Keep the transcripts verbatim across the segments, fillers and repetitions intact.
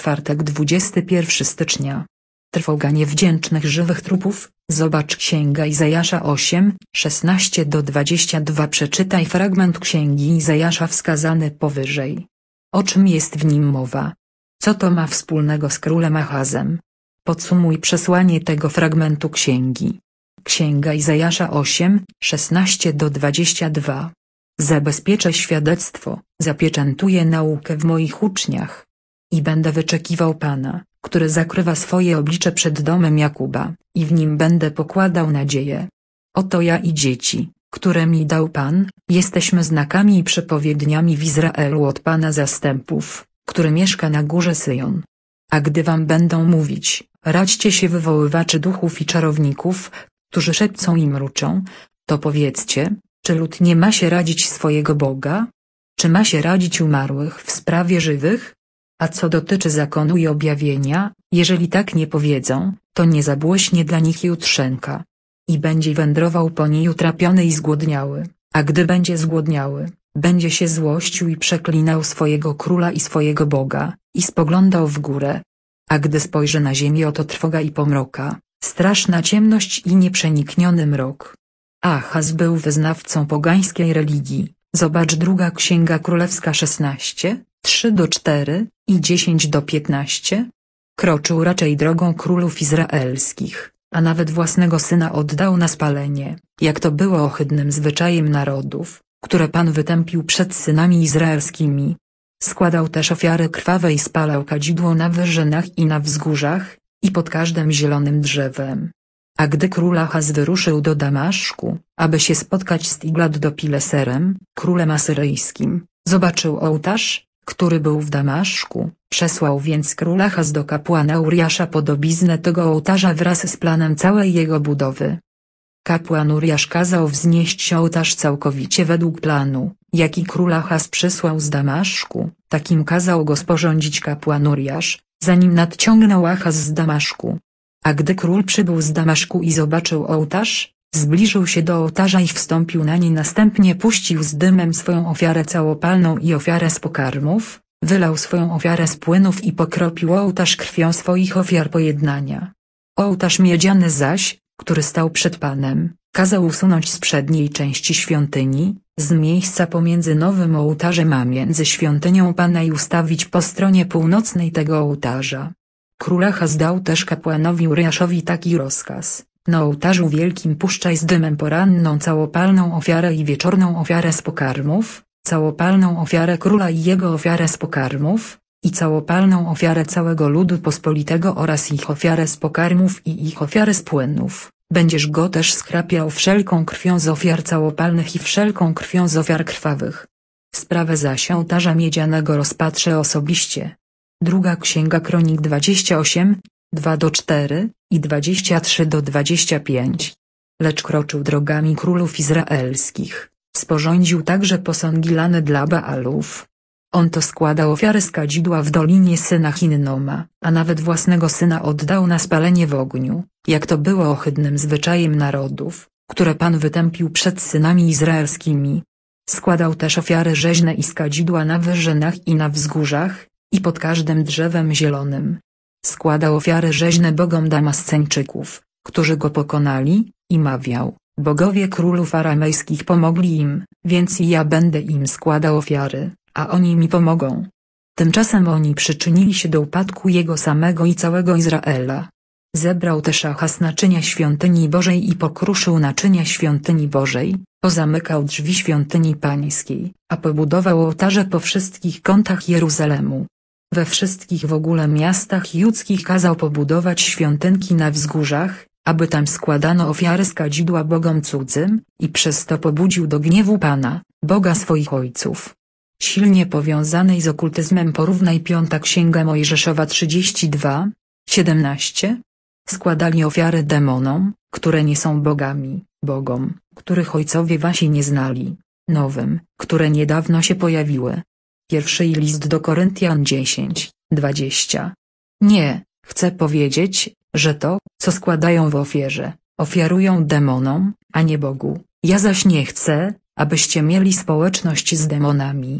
czwartek dwudziestego pierwszego stycznia. Trwoga niewdzięcznych żywych trupów. Zobacz Księga Izajasza osiem, szesnaście do dwudziestu dwóch. Przeczytaj fragment Księgi Izajasza wskazany powyżej. O czym jest w nim mowa? Co to ma wspólnego z królem Achazem? Podsumuj przesłanie tego fragmentu księgi. Księga Izajasza osiem, szesnaście do dwudziestu dwóch. Zabezpieczę świadectwo, zapieczętuję naukę w moich uczniach. I będę wyczekiwał Pana, który zakrywa swoje oblicze przed domem Jakuba, i w nim będę pokładał nadzieję. Oto ja i dzieci, które mi dał Pan, jesteśmy znakami i przepowiedniami w Izraelu od Pana zastępów, który mieszka na górze Syjon. A gdy wam będą mówić, radźcie się wywoływaczy duchów i czarowników, którzy szepcą i mruczą, to powiedzcie, czy lud nie ma się radzić swojego Boga? Czy ma się radzić umarłych w sprawie żywych? A co dotyczy zakonu i objawienia, jeżeli tak nie powiedzą, to nie zabłyśnie dla nich jutrzenka. I będzie wędrował po niej utrapiony i zgłodniały, a gdy będzie zgłodniały, będzie się złościł i przeklinał swojego króla i swojego Boga, i spoglądał w górę. A gdy spojrzy na ziemię, oto trwoga i pomroka, straszna ciemność i nieprzenikniony mrok. Achaz był wyznawcą pogańskiej religii. Zobacz druga Księga Królewska szesnaście, trzy do czterech i dziesięć do piętnastu. Kroczył raczej drogą królów izraelskich, a nawet własnego syna oddał na spalenie, jak to było ohydnym zwyczajem narodów, które Pan wytępił przed synami izraelskimi. Składał też ofiary krwawe i spalał kadzidło na wyżynach i na wzgórzach, i pod każdym zielonym drzewem. A gdy król Achaz wyruszył do Damaszku, aby się spotkać z Tiglat-Pileserem, królem asyryjskim, zobaczył ołtarz, który był w Damaszku, przesłał więc król Achaz do kapłana Uriasza podobiznę tego ołtarza wraz z planem całej jego budowy. Kapłan Uriasz kazał wznieść ołtarz całkowicie według planu, jaki król Achaz przysłał z Damaszku, takim kazał go sporządzić kapłan Uriasz, zanim nadciągnął Achaz z Damaszku. A gdy król przybył z Damaszku i zobaczył ołtarz, zbliżył się do ołtarza i wstąpił na nie, następnie puścił z dymem swoją ofiarę całopalną i ofiarę z pokarmów, wylał swoją ofiarę z płynów i pokropił ołtarz krwią swoich ofiar pojednania. Ołtarz miedziany zaś, który stał przed Panem, kazał usunąć z przedniej części świątyni, z miejsca pomiędzy nowym ołtarzem a między świątynią Pana i ustawić po stronie północnej tego ołtarza. Król Achaz dał też kapłanowi Uriaszowi taki rozkaz: na ołtarzu wielkim puszczaj z dymem poranną całopalną ofiarę i wieczorną ofiarę z pokarmów, całopalną ofiarę króla i jego ofiarę z pokarmów, i całopalną ofiarę całego ludu pospolitego oraz ich ofiarę z pokarmów i ich ofiarę z płynów. Będziesz go też skrapiał wszelką krwią z ofiar całopalnych i wszelką krwią z ofiar krwawych. Sprawę zaś ołtarza miedzianego rozpatrzę osobiście. Druga Księga Kronik dwadzieścia osiem, dwa do czterech i dwadzieścia trzy do dwudziestu pięciu. Lecz kroczył drogami królów izraelskich, sporządził także posągi lane dla Baalów. On to składał ofiary z kadzidła w dolinie syna Hinnoma, a nawet własnego syna oddał na spalenie w ogniu, jak to było ohydnym zwyczajem narodów, które Pan wytępił przed synami izraelskimi. Składał też ofiary rzeźne i z kadzidła na wyżynach i na wzgórzach, i pod każdym drzewem zielonym. Składał ofiary rzeźne bogom Damasceńczyków, którzy go pokonali, i mawiał: bogowie królów aramejskich pomogli im, więc i ja będę im składał ofiary, a oni mi pomogą. Tymczasem oni przyczynili się do upadku jego samego i całego Izraela. Zebrał też Achaz naczynia świątyni Bożej i pokruszył naczynia świątyni Bożej, pozamykał drzwi świątyni pańskiej, a pobudował ołtarze po wszystkich kątach Jeruzalemu. We wszystkich w ogóle miastach judzkich kazał pobudować świątynki na wzgórzach, aby tam składano ofiary z kadzidła bogom cudzym, i przez to pobudził do gniewu Pana, Boga swoich ojców. Silnie powiązanej z okultyzmem porównaj piąta Księga Mojżeszowa trzydzieści dwa, siedemnaście. Składali ofiary demonom, które nie są bogami, bogom, których ojcowie wasi nie znali, nowym, które niedawno się pojawiły. Pierwszy list do Koryntian dziesięć, dwadzieścia. Nie, chcę powiedzieć, że to, co składają w ofierze, ofiarują demonom, a nie Bogu. Ja zaś nie chcę, abyście mieli społeczność z demonami.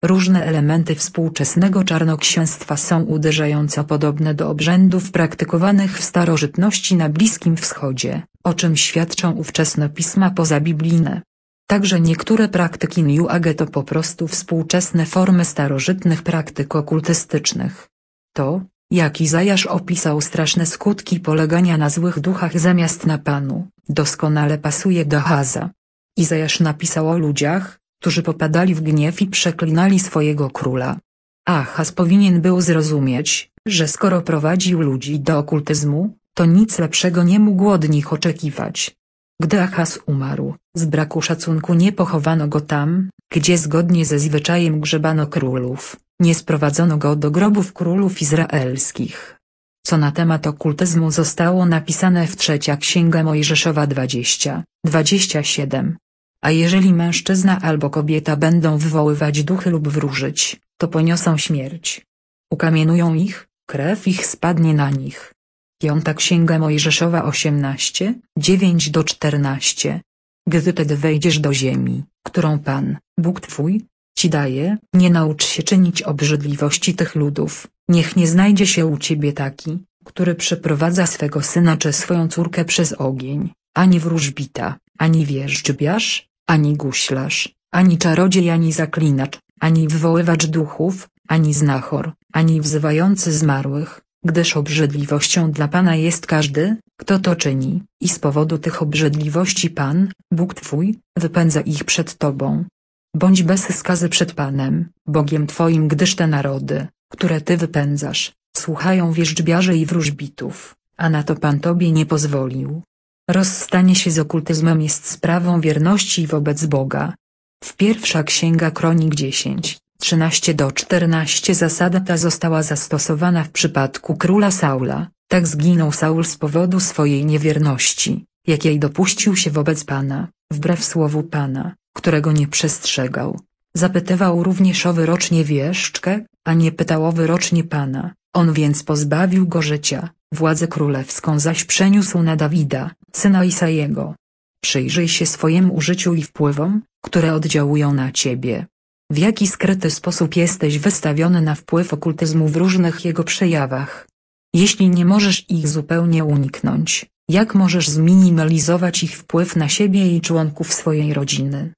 Różne elementy współczesnego czarnoksięstwa są uderzająco podobne do obrzędów praktykowanych w starożytności na Bliskim Wschodzie, o czym świadczą ówczesne pisma pozabiblijne. Także niektóre praktyki New Age to po prostu współczesne formy starożytnych praktyk okultystycznych. To, jak Izajasz opisał straszne skutki polegania na złych duchach zamiast na Panu, doskonale pasuje do Ahaza. Izajasz napisał o ludziach, którzy popadali w gniew i przeklinali swojego króla. Ahaz powinien był zrozumieć, że skoro prowadził ludzi do okultyzmu, to nic lepszego nie mógł od nich oczekiwać. Gdy Ahaz umarł, z braku szacunku nie pochowano go tam, gdzie zgodnie ze zwyczajem grzebano królów, nie sprowadzono go do grobów królów izraelskich. Co na temat okultyzmu zostało napisane w Trzecia Księga Mojżeszowa dwadzieścia, dwadzieścia siedem. A jeżeli mężczyzna albo kobieta będą wywoływać duchy lub wróżyć, to poniosą śmierć. Ukamienują ich, krew ich spadnie na nich. Piąta Księga Mojżeszowa osiemnaście, dziewięć do czternastu. Gdy tedy wejdziesz do ziemi, którą Pan, Bóg Twój, Ci daje, nie naucz się czynić obrzydliwości tych ludów, niech nie znajdzie się u Ciebie taki, który przeprowadza swego syna czy swoją córkę przez ogień, ani wróżbita, ani wierzbiarz, ani guślarz, ani czarodziej, ani zaklinacz, ani wywoływacz duchów, ani znachor, ani wzywający zmarłych, gdyż obrzydliwością dla Pana jest każdy, kto to czyni, i z powodu tych obrzydliwości Pan, Bóg Twój, wypędza ich przed Tobą. Bądź bez skazy przed Panem, Bogiem Twoim, gdyż te narody, które Ty wypędzasz, słuchają wierzbiarzy i wróżbitów, a na to Pan Tobie nie pozwolił. Rozstanie się z okultyzmem jest sprawą wierności wobec Boga. W Pierwsza Księga Kronik dziesięć, trzynaście do czternastu zasada ta została zastosowana w przypadku króla Saula, tak zginął Saul z powodu swojej niewierności, jakiej dopuścił się wobec Pana, wbrew słowu Pana, którego nie przestrzegał. Zapytywał również o wyrocznie wieszczkę, a nie pytał o wyrocznie Pana, on więc pozbawił go życia, władzę królewską zaś przeniósł na Dawida, syna Isajego. Przyjrzyj się swojemu życiu i wpływom, które oddziałują na ciebie. W jaki skryty sposób jesteś wystawiony na wpływ okultyzmu w różnych jego przejawach? Jeśli nie możesz ich zupełnie uniknąć, jak możesz zminimalizować ich wpływ na siebie i członków swojej rodziny?